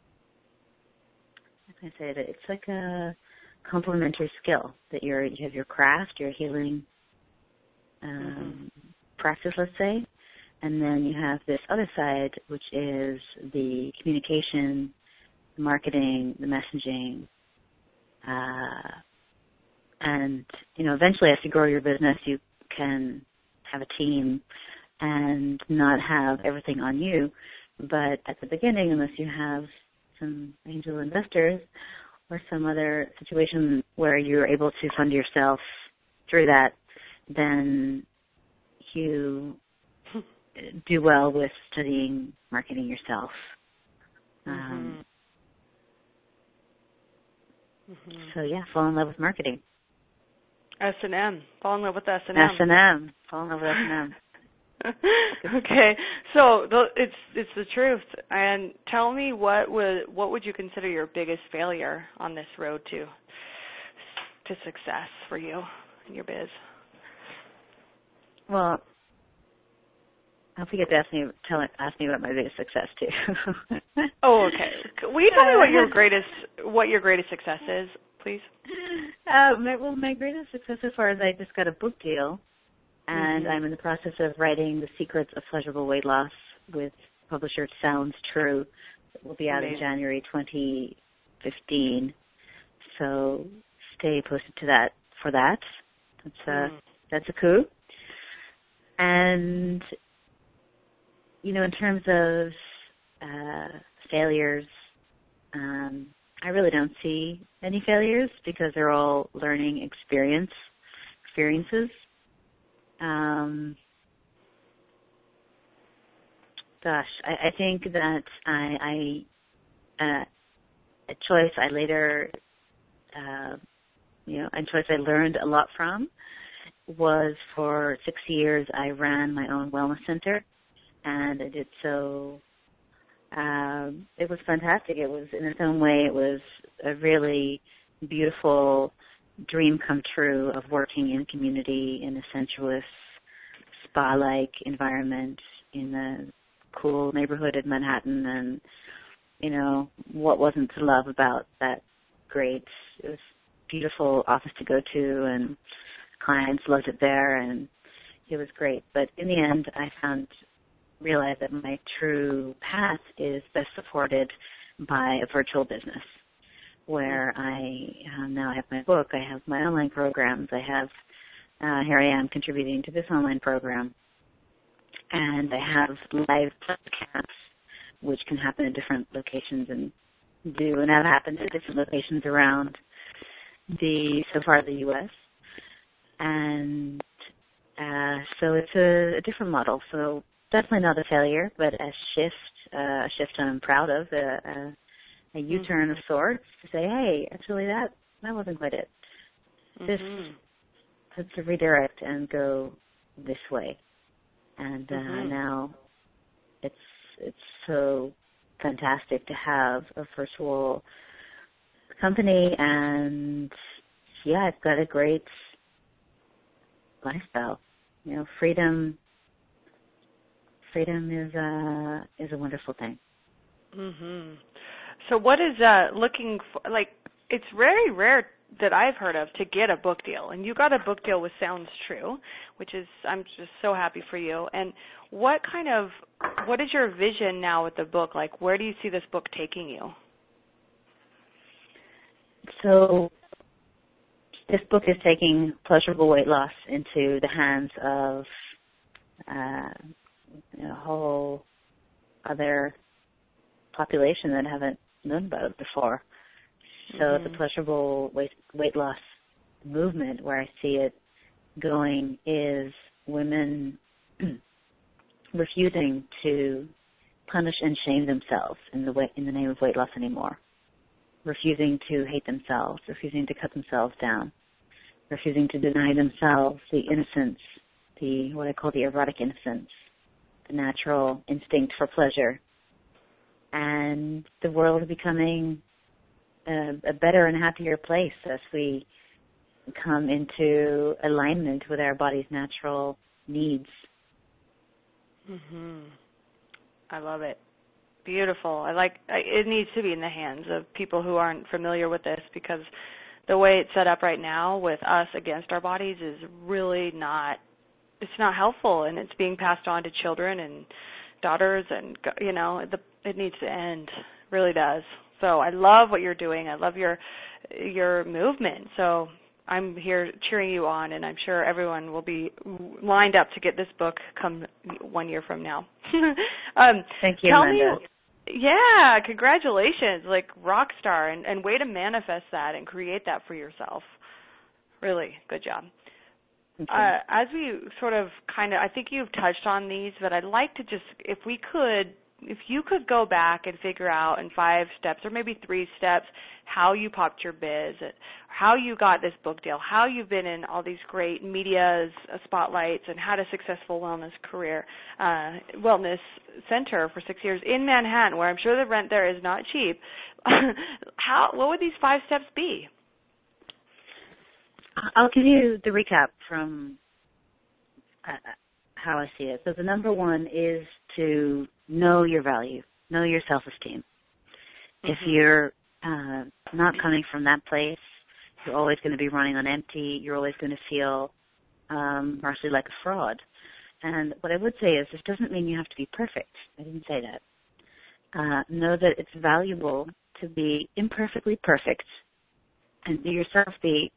how can I say it? It's like a complementary skill that you're, you have your craft, your healing um, mm-hmm. practice, let's say, and then you have this other side, which is the communication, the marketing, the messaging, uh, and, you know, eventually as you grow your business, you can have a team and not have everything on you. But at the beginning, unless you have some angel investors or some other situation where you're able to fund yourself through that, then you do well with studying marketing yourself. Mm-hmm. Um, mm-hmm. So, yeah, fall in love with marketing. S and M. Fall in love with S and M. S and M. Fall in love with S and M. Okay, so the, it's it's the truth. And tell me, what would what would you consider your biggest failure on this road to to success for you in your biz? Well, I hope you get to ask me tell ask me about my biggest success too. Oh, okay. Will you tell me what your greatest what your greatest success is, please? Uh, my, well, my greatest success so far is I just got a book deal. And mm-hmm. I'm in the process of writing The Secrets of Pleasurable Weight Loss with publisher Sounds True. It will be out Amazing. in January twenty fifteen. So stay posted to that for that. That's a, mm. that's a coup. And, you know, in terms of uh, failures, um, I really don't see any failures because they're all learning experience. experiences. Um, gosh, I, I think that I, I uh, a choice I later, uh, you know, a choice I learned a lot from was for six years I ran my own wellness center, and I did so. Um, it was fantastic. It was, in its own way, it was a really beautiful dream come true of working in community in a sensuous, spa-like environment in a cool neighborhood in Manhattan, and you know, what wasn't to love about that great, it was a beautiful office to go to, and clients loved it there, and it was great. But in the end, I found, realized that my true path is best supported by a virtual business, where I um, now have my book, I have my online programs, I have, uh, here I am contributing to this online program, and I have live podcasts, which can happen in different locations and do and have happened at different locations around the, so far the U S. And uh, so it's a, a different model. So definitely not a failure, but a shift, uh, a shift I'm proud of, a, a, a U-turn of sorts to say, hey, actually that, that wasn't quite it. This, Mm-hmm. let's redirect and go this way. And uh, Mm-hmm. now it's it's so fantastic to have a virtual company, and yeah, I've got a great lifestyle. You know, freedom. Freedom is a is a wonderful thing. Mhm. So what is uh looking for, like, it's very rare that I've heard of to get a book deal, and you got a book deal with Sounds True, which is, I'm just so happy for you. And what kind of, what is your vision now with the book? Like, where do you see this book taking you? So this book is taking pleasurable weight loss into the hands of uh, a whole other population that haven't known about it before. So Mm-hmm. the pleasurable weight weight loss movement, where I see it going, is women refusing to punish and shame themselves in the way, in the name of weight loss anymore. Refusing to hate themselves, refusing to cut themselves down, refusing to deny themselves the innocence, the what I call the erotic innocence, the natural instinct for pleasure, and the world becoming a, a better and happier place as we come into alignment with our body's natural needs. Mhm. I love it. Beautiful. I like, I, it needs to be in the hands of people who aren't familiar with this, because the way it's set up right now with us against our bodies is really not, it's not helpful, and it's being passed on to children and daughters, and, you know, the, it needs to end. It really does. So I love what you're doing. I love your your movement. So I'm here cheering you on, and I'm sure everyone will be lined up to get this book come one year from now. um, Thank you, tell Amanda. me, yeah, congratulations, like rock star, and, and way to manifest that and create that for yourself. Really, good job. Uh, as we sort of kind of, I think you've touched on these, but I'd like to just, if we could, if you could go back and figure out in five steps or maybe three steps how you popped your biz, how you got this book deal, how you've been in all these great media's uh, spotlights and had a successful wellness career, uh, wellness center for six years in Manhattan, where I'm sure the rent there is not cheap. how, what would these five steps be? I'll give you the recap from uh, how I see it. So the number one is to know your value, know your self-esteem. Mm-hmm. If you're uh, not coming from that place, you're always going to be running on empty. You're always going to feel um, partially like a fraud. And what I would say is this doesn't mean you have to be perfect. I didn't say that. Uh, know that it's valuable to be imperfectly perfect and be yourself, be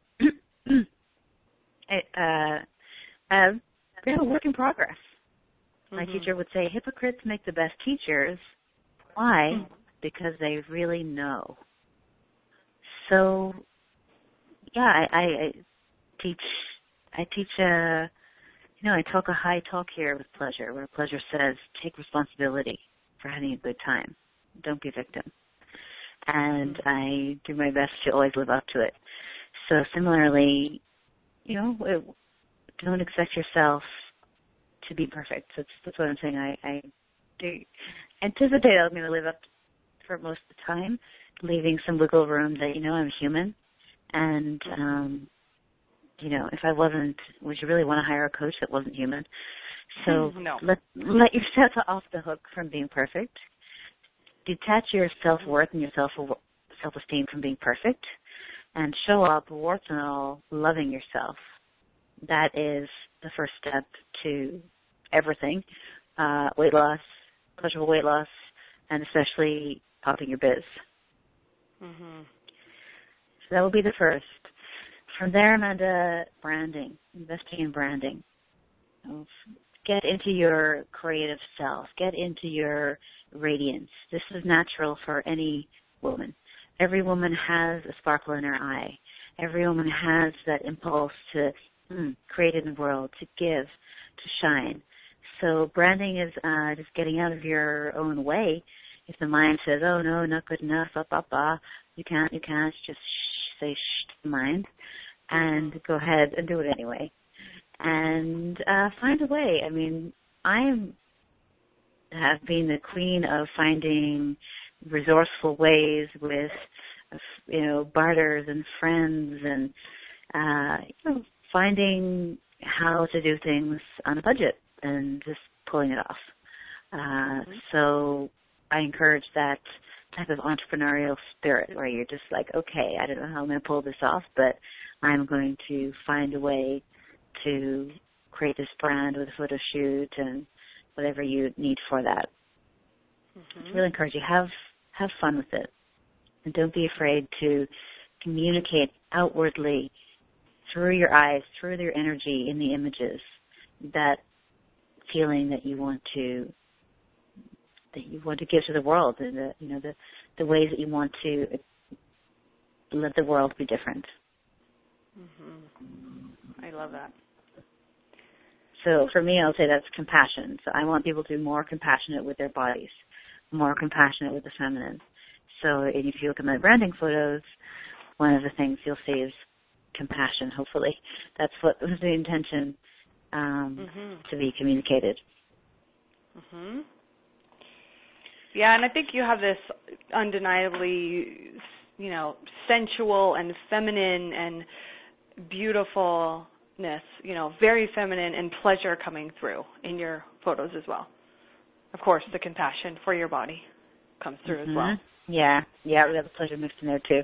uh, uh, a work in progress. Mm-hmm. My teacher would say, hypocrites make the best teachers. Why? Mm-hmm. Because they really know. So, yeah, I, I, I teach I teach a, you know, I talk a high talk here with pleasure, where pleasure says, take responsibility for having a good time. Don't be a victim. And I do my best to always live up to it. So similarly, you know, it, don't expect yourself to be perfect. That's, that's what I'm saying. I, I do anticipate I'm going to live up for most of the time, leaving some wiggle room that, you know, I'm human. And, um, you know, if I wasn't, would you really want to hire a coach that wasn't human? So no. let, let yourself off the hook from being perfect. Detach your self-worth and your self, self-esteem from being perfect, and show up, warts and all, loving yourself. That is the first step to everything, uh, weight loss, pleasurable weight loss, and especially popping your biz. Mm-hmm. So that will be the first. From there, Amanda, branding, investing in branding. Get into your creative self. Get into your radiance. This is natural for any woman. Every woman has a sparkle in her eye. Every woman has that impulse to mm, create in the world, to give, to shine. So branding is uh, just getting out of your own way. If the mind says, oh, no, not good enough, up, up, ah, you can't, you can't, just shh, say shh to the mind and go ahead and do it anyway. And uh, find a way. I mean, I have been the queen of finding resourceful ways with, you know, barters and friends and, uh, you know, finding how to do things on a budget and just pulling it off. Uh, mm-hmm. So I encourage that type of entrepreneurial spirit where you're just like, okay, I don't know how I'm going to pull this off, but I'm going to find a way to create this brand with a photo shoot and whatever you need for that. Mm-hmm. I really encourage you, have have fun with it. And don't be afraid to communicate outwardly through your eyes, through your energy in the images, that feeling that you want to that you want to give to the world, and the you know the the ways that you want to let the world be different. Mm-hmm. I love that. So for me, I'll say that's compassion. So I want people to be more compassionate with their bodies, more compassionate with the feminine. So if you look at my branding photos, one of the things you'll see is compassion, hopefully. That's what was the intention um, mm-hmm. to be communicated. Mm-hmm. Yeah, and I think you have this undeniably, you know, sensual and feminine and beautifulness, you know, very feminine and pleasure coming through in your photos as well. Of course, the compassion for your body comes through mm-hmm. as well. Yeah, yeah, we have the pleasure mixed in there too.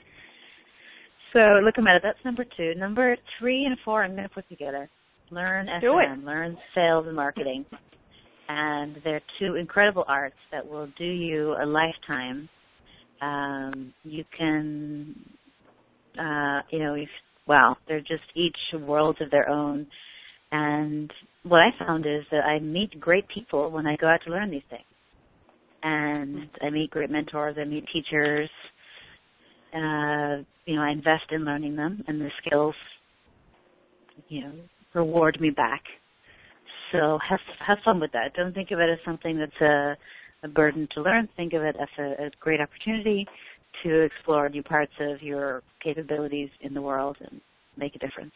So look at it. That's number two. Number three and four I'm going to put together. Learn S and M, learn sales and marketing. And they're two incredible arts that will do you a lifetime. Um, you can, uh, you know, if, wow, they're just each worlds of their own. And what I found is that I meet great people when I go out to learn these things. And I meet great mentors, I meet teachers. Uh, you know, I invest in learning them, and the skills, you know, reward me back. So have have fun with that. Don't think of it as something that's a, a burden to learn. Think of it as a, a great opportunity to explore new parts of your capabilities in the world and make a difference.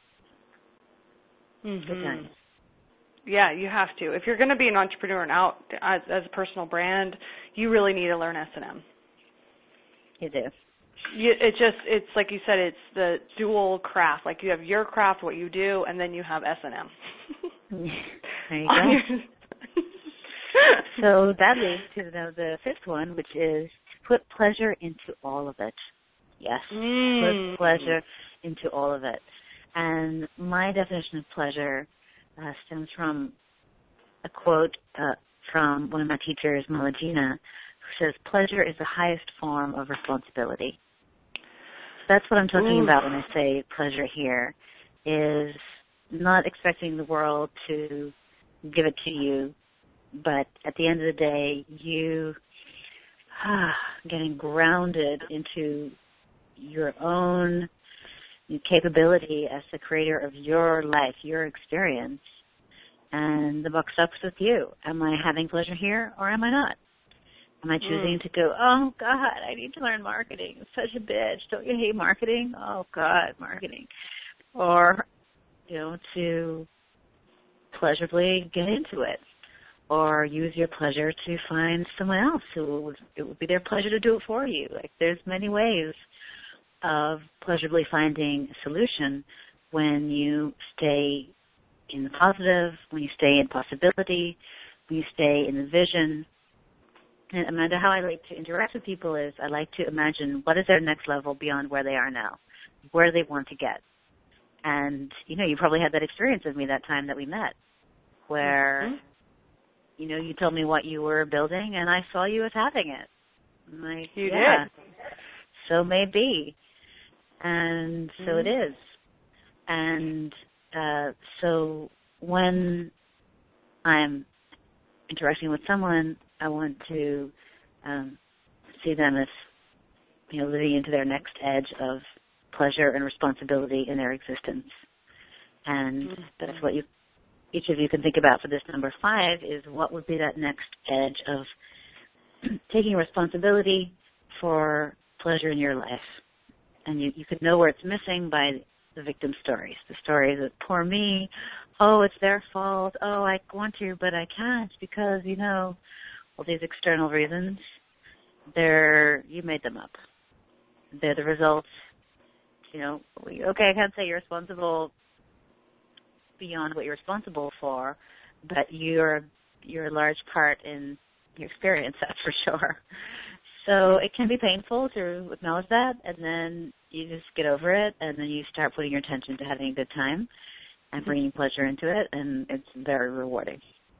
Mm-hmm. Good times. Yeah, you have to. If you're going to be an entrepreneur and out as, as a personal brand, you really need to learn S and M. You do. You, it just, it's like you said, it's the dual craft. Like you have your craft, what you do, and then you have S and M. There you go. So that leads to the, the fifth one, which is to put pleasure into all of it. Yes, mm. put pleasure into all of it. And my definition of pleasure uh, stems from a quote uh, from one of my teachers, Malagina, who says, pleasure is the highest form of responsibility. So that's what I'm talking Ooh. about when I say pleasure here, is not expecting the world to give it to you, but at the end of the day, you ah, getting grounded into your own capability as the creator of your life, your experience, and the buck stops with you. Am I having pleasure here or am I not? Am I choosing mm. to go, oh, God, I need to learn marketing. It's such a bitch. Don't you hate marketing? Oh, God, marketing. Or, you know, to pleasurably get into it. Or use your pleasure to find someone else who would, it would be their pleasure to do it for you. Like, there's many ways of pleasurably finding a solution when you stay in the positive, when you stay in possibility, when you stay in the vision. And Amanda, how I like to interact with people is I like to imagine what is their next level beyond where they are now, where they want to get. And, you know, you probably had that experience with me that time that we met, where, mm-hmm. you know, you told me what you were building and I saw you as having it. I'm like, you yeah, did. So may be. And so mm-hmm. it is. And uh, so when I'm interacting with someone, I want to um, see them as, you know, living into their next edge of pleasure and responsibility in their existence. And mm-hmm. that's what you, each of you can think about for this number five is what would be that next edge of taking responsibility for pleasure in your life. And you, you could know where it's missing by the victim stories, the stories of poor me, oh, it's their fault, oh, I want to, but I can't because, you know, all these external reasons, they're, you made them up. They're the results, you know, okay, I can't say you're responsible beyond what you're responsible for, but you're, you're a large part in your experience, that's for sure. So it can be painful to acknowledge that, and then you just get over it, and then you start putting your attention to having a good time and bringing pleasure into it, and it's very rewarding.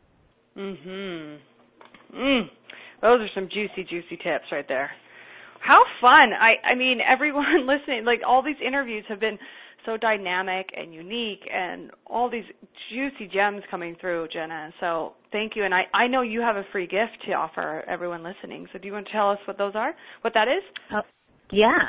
Mhm. Mm. Those are some juicy, juicy tips right there. How fun. I, I mean, everyone listening, like all these interviews have been so dynamic and unique and all these juicy gems coming through, Jenna. So thank you. And I, I know you have a free gift to offer everyone listening. So do you want to tell us what those are, what that is? Oh, yeah.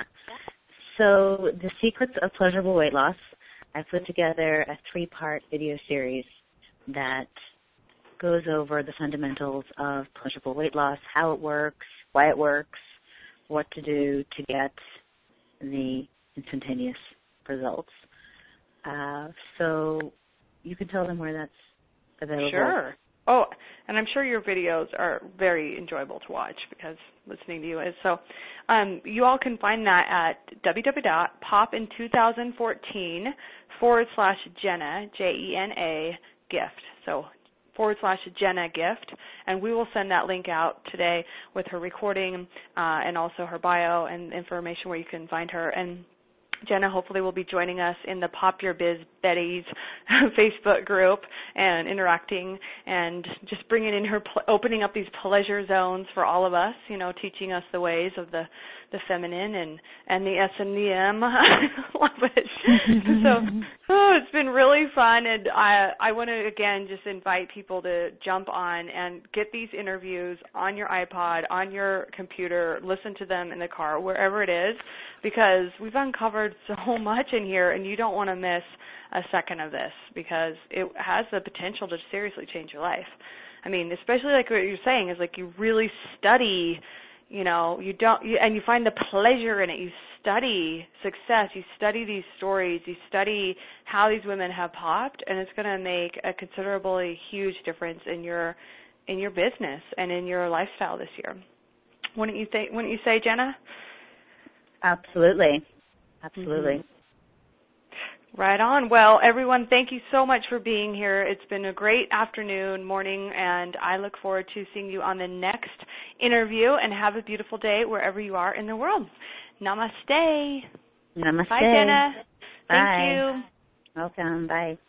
So the Secrets of Pleasurable Weight Loss, I put together a three-part video series that goes over the fundamentals of pleasurable weight loss, how it works, why it works, what to do to get the instantaneous results. Uh, so you can tell them where that's available. Sure. Oh, and I'm sure your videos are very enjoyable to watch because listening to you is. So um, you all can find that at www.popin2014 forward slash Jenna, J E N A, gift. So forward slash Jenna gift. And we will send that link out today with her recording uh, and also her bio and information where you can find her. And Jenna hopefully will be joining us in the Pop Your Biz Betties Facebook group and interacting and just bringing in her, opening up these pleasure zones for all of us, you know, teaching us the ways of the, the feminine and, and the S and the M. I love it. So oh, it's been really fun, and I, I want to, again, just invite people to jump on and get these interviews on your iPod, on your computer, listen to them in the car, wherever it is, because we've uncovered so much in here, and you don't want to miss a second of this because it has the potential to seriously change your life. I mean, especially like what you're saying is like you really study, you know, you don't, you, and you find the pleasure in it. You study success. You study these stories. You study how these women have popped, and it's going to make a considerably huge difference in your in your business and in your lifestyle this year. Wouldn't you think? Wouldn't you say, Jenna? Absolutely. Absolutely. Mm-hmm. Right on. Well, everyone, thank you so much for being here. It's been a great afternoon, morning, and I look forward to seeing you on the next interview, and have a beautiful day wherever you are in the world. Namaste. Namaste. Bye, Jenna. Bye. Thank you. Welcome. Bye.